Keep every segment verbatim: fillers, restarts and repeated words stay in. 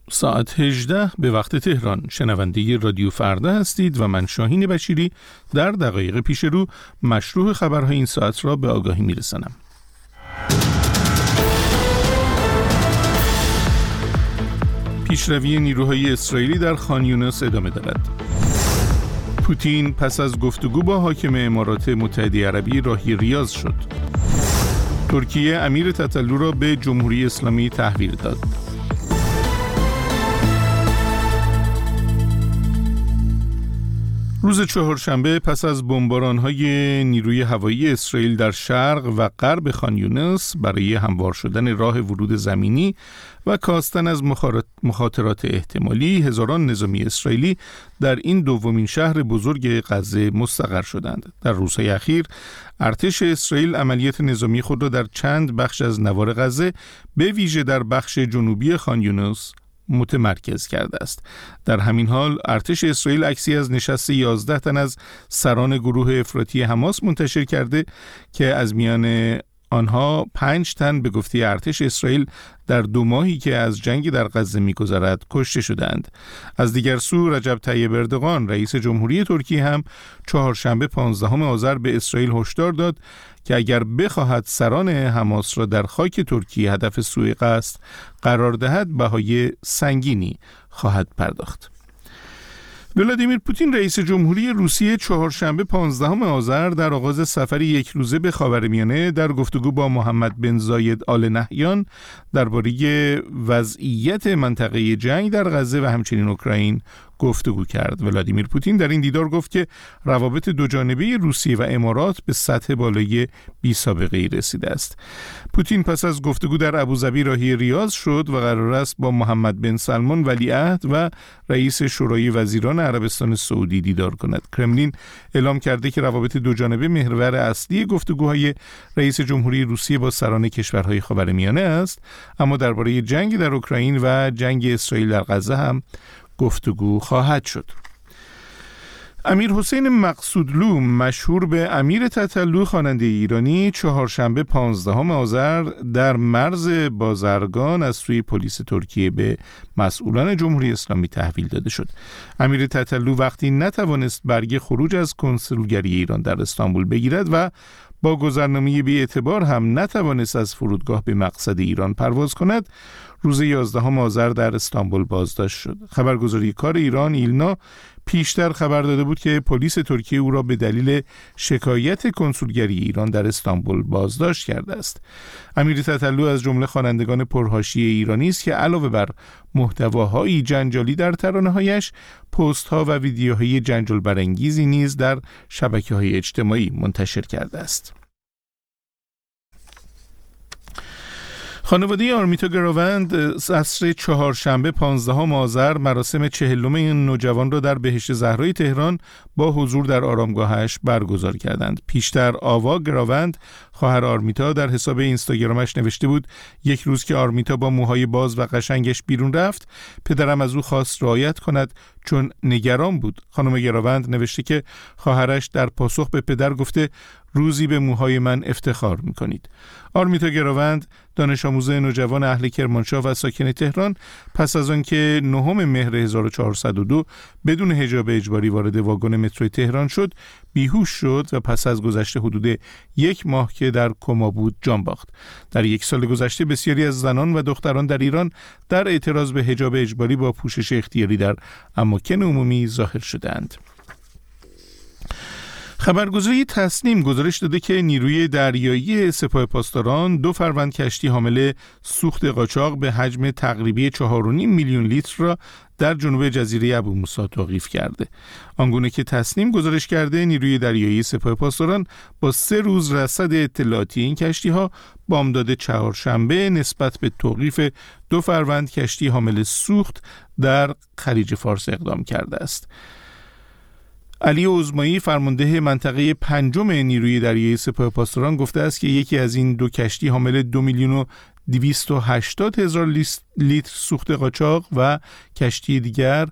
ساعت هجده به وقت تهران. شنونده رادیو فردا هستید و من شاهین بشیری در دقایق پیش رو مشروع خبرهای این ساعت را به آگاهی میرسانم. پیشروی نیروهای اسرائیلی در خان یونس ادامه دارد. پوتین پس از گفتگو با حاکم امارات متحده عربی راهی ریاض شد. ترکیه امیر تتلو را به جمهوری اسلامی تحویل داد. روز چهارشنبه پس از بمباران‌های نیروی هوایی اسرائیل در شرق و غرب خان یونس برای هموار شدن راه ورود زمینی و کاستن از مخاطرات احتمالی، هزاران نظامی اسرائیلی در این دومین شهر بزرگ غزه مستقر شدند. در روزهای اخیر ارتش اسرائیل عملیات نظامی خود را در چند بخش از نوار غزه به ویژه در بخش جنوبی خان یونس متمرکز کرده است. در همین حال ارتش اسرائیل عکسی از نشست یازده تن از سران گروه افراطی حماس منتشر کرده که از میان آنها پنج تن به گفته ارتش اسرائیل در دو ماهی که از جنگ در غزه می‌گذرد کشته شدند. از دیگر سو رجب طیب اردوغان رئیس جمهوری ترکیه هم چهارشنبه پانزدهم آذر به اسرائیل هشدار داد که اگر بخواهد سران حماس را در خاک ترکیه هدف سوء قصد قرار دهد بهای سنگینی خواهد پرداخت. ولادیمیر پوتین رئیس جمهوری روسیه چهارشنبه پانزدهم آذر در آغاز سفری یک روزه به خاورمیانه در گفتگو با محمد بن زاید آل نهیان درباره وضعیت منطقه جنگ در غزه و همچنین اوکراین گفتگو کرد. ولادیمیر پوتین در این دیدار گفت که روابط دوجانبه روسیه و امارات به سطح بالای بی سابقه‌ای رسیده است. پوتین پس از گفتگو در ابوظبی راهی ریاض شد و قرار است با محمد بن سلمان ولیعهد و رئیس شورای وزیران عربستان سعودی دیدار کند. کرملین اعلام کرده که روابط دوجانبه محور اصلی گفتگوهای رئیس جمهوری روسیه با سران کشورهای خاورمیانه است، اما درباره جنگ در اوکراین و جنگ اسرائیل در غزه هم گفتگو خواهد شد. امیر حسین مقصودلو مشهور به امیر تتلو خواننده ایرانی چهارشنبه پانزدهم آذر در مرز بازرگان از سوی پلیس ترکیه به مسئولان جمهوری اسلامی تحویل داده شد. امیر تتلو وقتی نتوانست برگ خروج از کنسولگری ایران در استانبول بگیرد و با گذرنامه بی اعتبار هم نتوانست از فرودگاه به مقصد ایران پرواز کند، روز یازدهم آذر در استانبول بازداشت شد. خبرگزاری کار ایران ایلنا پیشتر خبر داده بود که پلیس ترکیه او را به دلیل شکایت کنسولگری ایران در استانبول بازداشت کرده است. امیر تتلو از جمله خوانندگان پرحاشیه ایرانی است که علاوه بر محتواهای جنجالی در ترانه‌هایش، پست‌ها و ویدیوهای جنجال برانگیزی نیز در شبکه‌های اجتماعی منتشر کرده است. خانواده آرمیتا گراوند عصر چهارشنبه پانزدهم آذر مراسم چهلم این نوجوان را در بهشت زهرای تهران با حضور در آرامگاهش برگزار کردند. پیشتر آوا گراوند خواهر آرمیتا در حساب اینستاگرامش نوشته بود یک روز که آرمیتا با موهای باز و قشنگش بیرون رفت، پدرم از او خواست رعایت کند چون نگران بود. خانم گراوند نوشته که خواهرش در پاسخ به پدر گفته روزی به موهای من افتخار می‌کنید. آرمیتا گراوند دانش آموز نوجوان اهل کرمانشاه و ساکن تهران پس از آنکه نهم مهر هزار و چهارصد و دو بدون حجاب اجباری وارد واگن مترو تهران شد، بیهوش شد و پس از گذشت حدود یک ماه که در کما بود جان باخت. در یک سال گذشته بسیاری از زنان و دختران در ایران در اعتراض به حجاب اجباری با پوشش اختیاری در اماکن عمومی ظاهر شدند. خبرگزاری تصنیم گزارش داده که نیروی دریایی سپاه پاسداران دو فروند کشتی حامل سوخت قاچاق به حجم تقریبی چهار و نیم میلیون لیتر را در جنوب جزیره ابو موسی توقیف کرده. آنگونه که تصنیم گزارش کرده، نیروی دریایی سپاه پاسداران با سه روز رصد اطلاعاتی این کشتی‌ها بامداد چهارشنبه نسبت به توقیف دو فروند کشتی حامل سوخت در خلیج فارس اقدام کرده است. علی عظمایی فرمانده منطقه پنجم نیروی دریایی سپاه پاسداران گفته است که یکی از این دو کشتی حامل دو میلیون و دویست و هشتاد هزار لیتر سوخت قاچاق و کشتی دیگر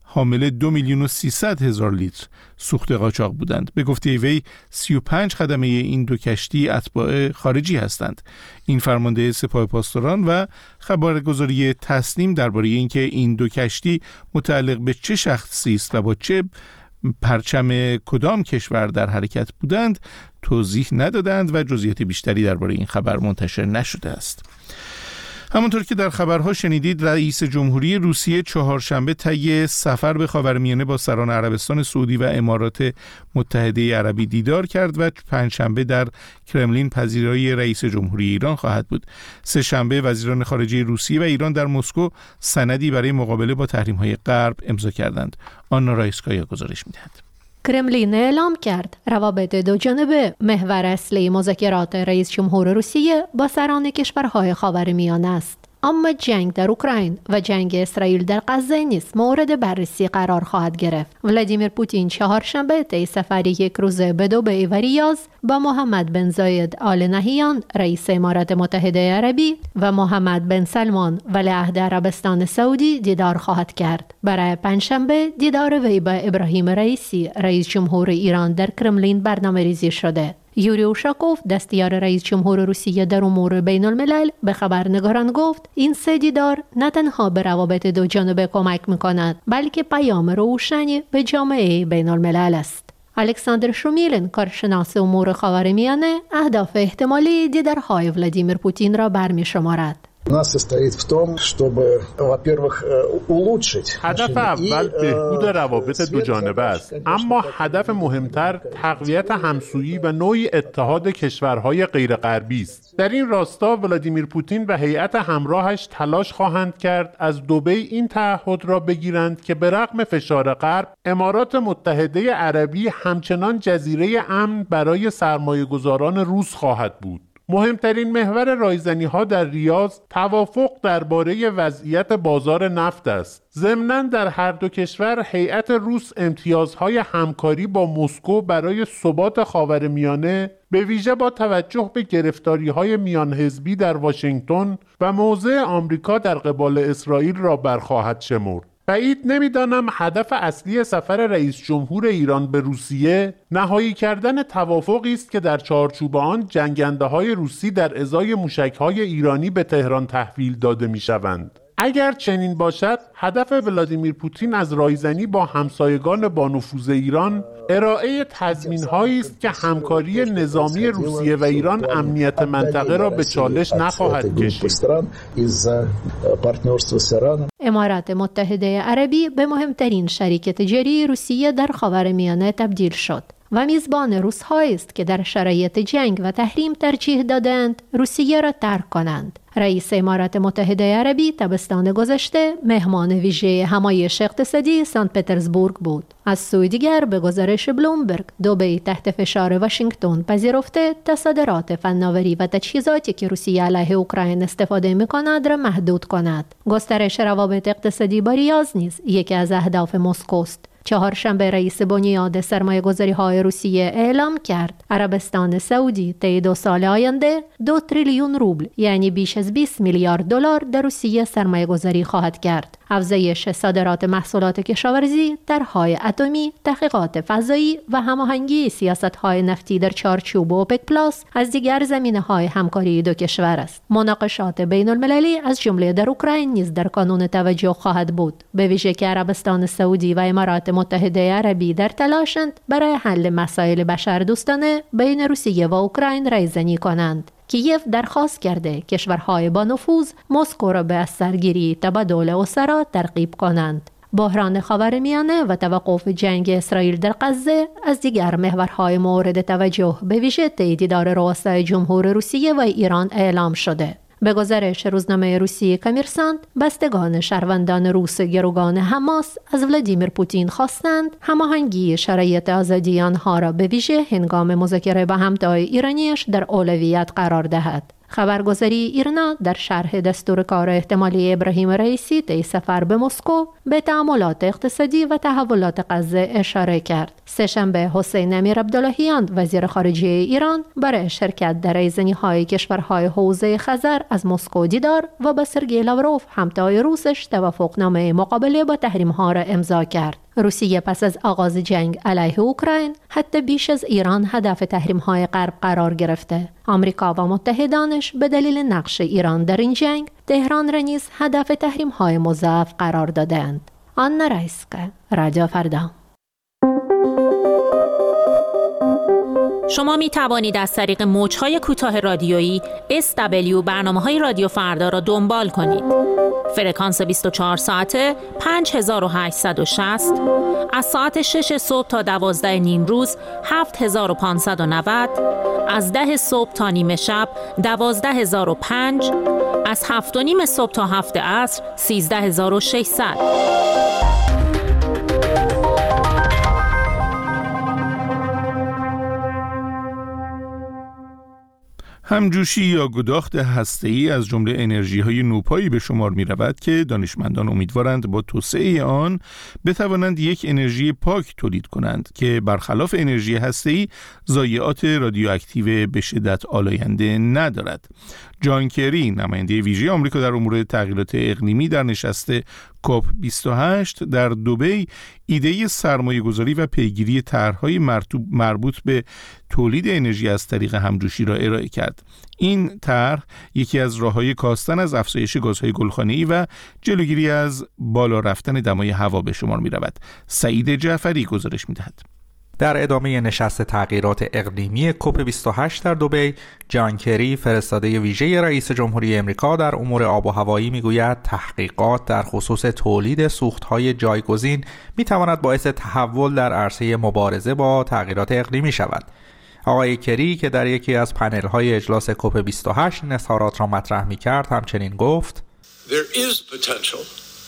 حامل دو میلیون و سیصد هزار لیتر سوخت قاچاق بودند. به گفته وی سی و پنج خدمه این دو کشتی اتباع خارجی هستند. این فرمانده سپاه پاسداران و خبرگزاری تسنیم درباره اینکه این دو کشتی متعلق به چه شخصی است و با چه پرچم کدام کشور در حرکت بودند توضیح ندادند و جزئیات بیشتری درباره این خبر منتشر نشده است. همونطور که در خبرها شنیدید، رئیس جمهوری روسیه چهارشنبه طی سفر به خاورمیانه با سران عربستان سعودی و امارات متحده عربی دیدار کرد و پنجشنبه در کرملین پذیرایی رئیس جمهوری ایران خواهد بود. سه شنبه وزیران خارجه روسیه و ایران در مسکو سندی برای مقابله با تحریم‌های غرب امضا کردند. آنا رایسکایا گزارش می‌دهد. کرملین اعلام کرد روابط دو جانبه محور اصلی مذاکرات رئیس جمهور روسیه با سران کشورهای خاورمیانه است. اما جنگ در اوکراین و جنگ اسرائیل در غزه نیز مورد بررسی قرار خواهد گرفت. ولادیمیر پوتین چهارشنبه طی سفری یک روزه به دبی و ریاض با محمد بن زاید آل نهیان رئیس امارات متحده عربی و محمد بن سلمان ولیعهد عربستان سعودی دیدار خواهد کرد. برای پنجشنبه دیدار وی با ابراهیم رئیسی رئیس جمهور ایران در کرملین برنامه‌ریزی شده. یوری اوشاکوف دستیار رئیس جمهور روسیه در امور بین الملل به خبرنگاران گفت این سه دیدار نه تنها به روابط دو جانبه کمک می‌کند بلکه پیام روشنی به جامعه بین الملل است. الکساندر شومیلن کارشناس امور خاورمیانه اهداف احتمالی دیدارهای ولادیمیر پوتین را برمی‌شمارد. هدف اول بهبود روابط دو جانبه است، اما هدف مهمتر تقویت همسویی و نوعی اتحاد کشورهای غیر غربی است. در این راستا ولادیمیر پوتین و هیئت همراهش تلاش خواهند کرد از دبی این تعهد را بگیرند که به رغم فشار غرب، امارات متحده عربی همچنان جزیره امن برای سرمایه‌گذاران روس خواهد بود. مهمترین محور رایزنی‌ها در ریاض توافق درباره وضعیت بازار نفت است. ضمناً در هر دو کشور هیئت روس امتیازهای همکاری با مسکو برای ثبات خاورمیانه به ویژه با توجه به گرفتاری‌های میان حزبی در واشنگتن و موضع آمریکا در قبال اسرائیل را برخواهد شمرد. بعید نمیدانم هدف اصلی سفر رئیس جمهور ایران به روسیه نهایی کردن توافقی است که در چارچوب آن جنگنده‌های روسی در ازای موشک‌های ایرانی به تهران تحویل داده می‌شوند. اگر چنین باشد، هدف ولادیمیر پوتین از رایزنی با همسایگان با نفوذ ایران ارائه تضمین‌هایی است که همکاری نظامی روسیه و ایران امنیت منطقه را به چالش نخواهد کشید. امارات متحده عربی به مهمترین شریک تجاری روسیه در خاورمیانه تبدیل شد و میزبان روس‌هایی است که در شرایط جنگ و تحریم ترجیح دادند روسیه را ترک کنند. رئیس امارات متحده عربی تابستان گذشته مهمان ویژه همایش اقتصادی سنت پترزبورگ بود. از سوی دیگر به گزارش بلومبرگ دبی تحت فشار واشنگتن پذیرفته تصادرات فناوری و تجهیزاتی که روسیه علیه اوکراین استفاده می‌کند را محدود کند. گسترش روابط اقتصادی با ریاض نیز یکی از اهداف مسکوست. چهارشنبه رئیس بنیاد سرمایه‌گذاری‌های روسیه اعلام کرد عربستان سعودی طی دو سال آینده دو تریلیون روبل یعنی بیش از بیست میلیارد دلار در روسیه سرمایه‌گذاری خواهد کرد. افزایش صادرات محصولات کشاورزی، طرح‌های اتمی، تحقیقات فضایی و هماهنگی سیاست‌های نفتی در چارچوب اوپک پلاس از دیگر زمینه‌های همکاری دو کشور است. مناقشات بین‌المللی از جمله در اوکراین نیز در کانون توجه خواهد بود، به ویژه که عربستان سعودی و امارات متحده عربی در تلاشند برای حل مسائل بشردوستانه بین روسیه و اوکراین رایزنی کنند. کیف درخواست کرده کشورهای با نفوذ مسکو را به از سرگیری تبادل اسرا ترغیب کنند. بحران خاورمیانه و توقف جنگ اسرائیل در غزه از دیگر محورهای مورد توجه به ویژه طی دیدار رؤسای جمهور روسیه و ایران اعلام شده. به گزارش روزنامه روسی کمیرسانت، بستگان شهروندان روس گروگان حماس از ولادیمیر پوتین خواستند هماهنگی شرایط آزادی آنها را به ویژه هنگام مذاکره با همتای ایرانیش در اولویت قرار دهد. خبرگزاری ایرنا در شرح دستور کار احتمالی ابراهیم رئیسی طی سفر به مسکو به تأملات اقتصادی و تحولات غزه اشاره کرد. سه‌شنبه حسین امیر عبداللهیان وزیر خارجه ایران برای شرکت در ایزنی‌های کشورهای حوزه خزر از مسکو دیدار و با سرگئی لاوروف همتای روسش توافقنامه مقابله با تحریم‌ها را امضا کرد. روسیه پس از آغاز جنگ علیه اوکراین حتی بیش از ایران هدف تحریم‌های غرب قرار گرفته. آمریکا و متحدانش به دلیل نقش ایران در این جنگ تهران را نیز هدف تحریم‌های مضاعف قرار دادند. آنا رایسکا، رادیو فردا. شما می توانید از طریق موج‌های کوتاه رادیویی اس دبلیو برنامه‌های رادیو فردا را دنبال کنید. فرکانس بیست و چهار ساعته پنج هزار و هشتصد و شصت، از ساعت شش صبح تا دوازده نیم روز هفت هزار و پانصد و نود، از ده صبح تا نیمه شب دوازده هزار و پنج، از هفت و نیم صبح تا هفت عصر سیزده هزار و ششصد. همجوشی یا گداخت هسته‌ای از جمله انرژی‌های نوپایی به شمار می‌رود که دانشمندان امیدوارند با توسعه آن بتوانند یک انرژی پاک تولید کنند که برخلاف انرژی هسته‌ای ضایعات رادیواکتیو به شدت آلاینده ندارد. جان کری، نماینده ویژه آمریکا در امور تغییرات اقلیمی، در نشست کوپ بیست و هشت در دبی ایده سرمایه‌گذاری و پیگیری طرح‌های مربوط به تولید انرژی از طریق همجوشی را ارائه کرد. این طرح یکی از راه‌های کاستن از افزایش گازهای گلخانه‌ای و جلوگیری از بالا رفتن دمای هوا به شمار می‌رود. سعید جعفری گزارش می‌دهد. در ادامه نشست تغییرات اقلیمی کوپ بیست و هشت در دبی، جان کری، فرستاده ویژه رئیس جمهوری آمریکا در امور آب و هوایی، میگوید تحقیقات در خصوص تولید سوخت‌های جایگزین میتواند باعث تحول در عرصه مبارزه با تغییرات اقلیمی شود. آقای کری که در یکی از پنل‌های اجلاس کوپ بیست و هشت این اظهارات را مطرح می‌کرد همچنین گفت: There is potential.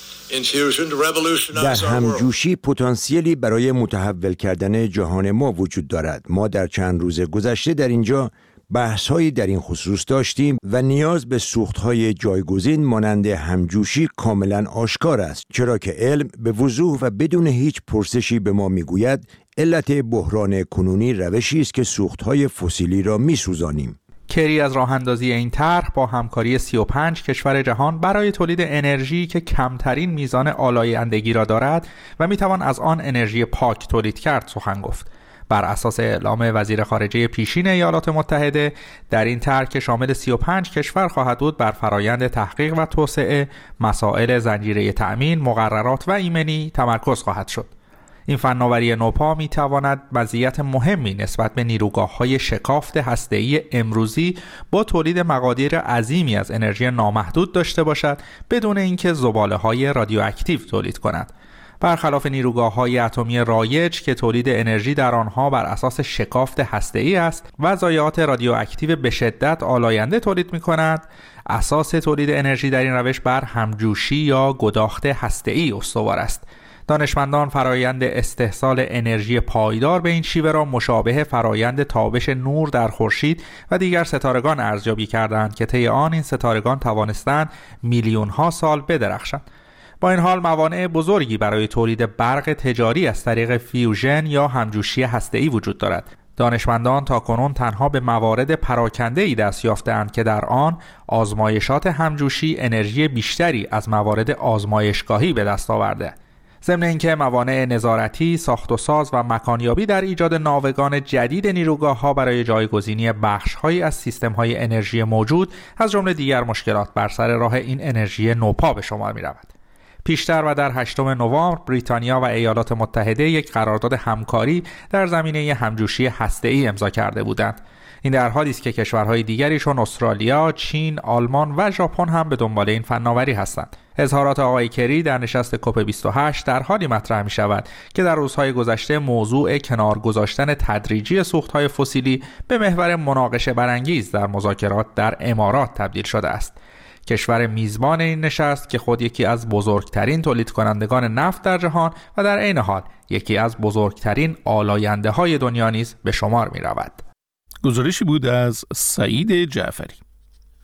در همجوشی پتانسیلی برای متحول کردن جهان ما وجود دارد. ما در چند روز گذشته در اینجا بحث‌هایی در این خصوص داشتیم و نیاز به سوخت‌های جایگزین مانند همجوشی کاملا آشکار است، چرا که علم به وضوح و بدون هیچ پرسشی به ما میگوید علت بحران کنونی روشی است که سوخت‌های فسیلی را میسوزانیم. کری از راه اندازی این طرح با همکاری سی و پنج کشور جهان برای تولید انرژی که کمترین میزان آلایندگی را دارد و میتوان از آن انرژی پاک تولید کرد سخن گفت. بر اساس اعلام وزیر خارجه پیشین ایالات متحده، در این طرح که شامل سی و پنج کشور خواهد بود، بر فرایند تحقیق و توسعه، مسائل زنجیره تأمین، مقررات و ایمنی تمرکز خواهد شد. این فناوری نوپا می تواند مزیت مهمی نسبت به نیروگاه‌های شکافت هسته‌ای امروزی با تولید مقادیر عظیمی از انرژی نامحدود داشته باشد بدون اینکه زباله‌های رادیواکتیو تولید کند. برخلاف نیروگاه‌های اتمی رایج که تولید انرژی در آنها بر اساس شکافت هسته‌ای است و ضایعات رادیواکتیو به شدت آلاینده تولید می‌کنند، اساس تولید انرژی در این روش بر همجوشی یا گداخت هسته‌ای استوار است. دانشمندان فرایند استحصال انرژی پایدار به این شیوه را مشابه فرایند تابش نور در خورشید و دیگر ستارگان ارزیابی کردند که طی آن این ستارگان توانستند میلیون ها سال بدرخشند. با این حال موانع بزرگی برای تولید برق تجاری از طریق فیوژن یا همجوشی هسته‌ای وجود دارد. دانشمندان تاکنون تنها به موارد پراکنده‌ای دست یافته‌اند که در آن آزمایشات همجوشی انرژی بیشتری از موارد آزمایشگاهی به دست آورده. ضمن اینکه موانع نظارتی، ساخت و ساز و مکانیابی در ایجاد ناوگان جدید نیروگاه‌ها برای جایگزینی بخش‌هایی از سیستم‌های انرژی موجود از جمله دیگر مشکلات بر سر راه این انرژی نوپا به شمار می‌رود. پیشتر و در هشتم نوامبر بریتانیا و ایالات متحده یک قرارداد همکاری در زمینه همجوشی هسته‌ای امضا کرده بودند. این در حالی است که کشورهای دیگری چون استرالیا، چین، آلمان و ژاپن هم به دنبال این فناوری هستند. اظهارات آقای کری در نشست کوپ بیست و هشت در حالی مطرح می شود که در روزهای گذشته موضوع کنار گذاشتن تدریجی سوخت‌های فسیلی به محور مناقشه برانگیز در مذاکرات در امارات تبدیل شده است. کشور میزبان این نشست که خود یکی از بزرگترین تولید کنندگان نفت در جهان و در عین حال یکی از بزرگترین آلاینده های دنیا نیز به شمار می رود. گزارشی بود از سعید جعفری.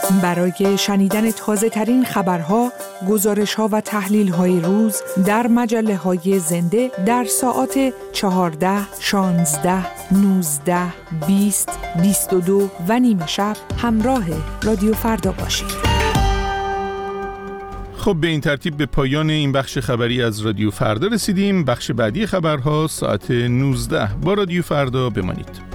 برای شنیدن تازه ترین خبرها، گزارش ها و تحلیل های روز در مجله های زنده در ساعات چهارده، شانزده، نوزده، بیست، بیست و دو و نیمه شب همراه رادیو فردا باشید. خب به این ترتیب به پایان این بخش خبری از رادیو فردا رسیدیم. بخش بعدی خبرها ساعت نوزده با رادیو فردا بمانید.